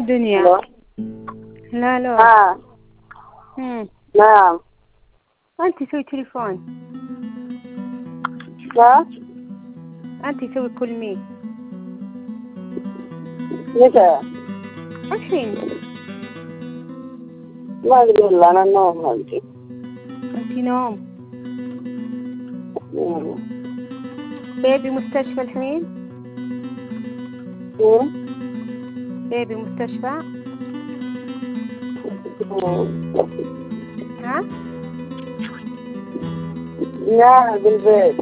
دنيا. الو. لا لا. نعم. أنت سوي تليفون. لا. أنت سوي كل مين. متى؟ الحين. ما أدري والله أنا النوم هلتي. أنت نوم. بيبي مستشفى الحين. بيبي مستشفى. ها؟ لا بالبيت.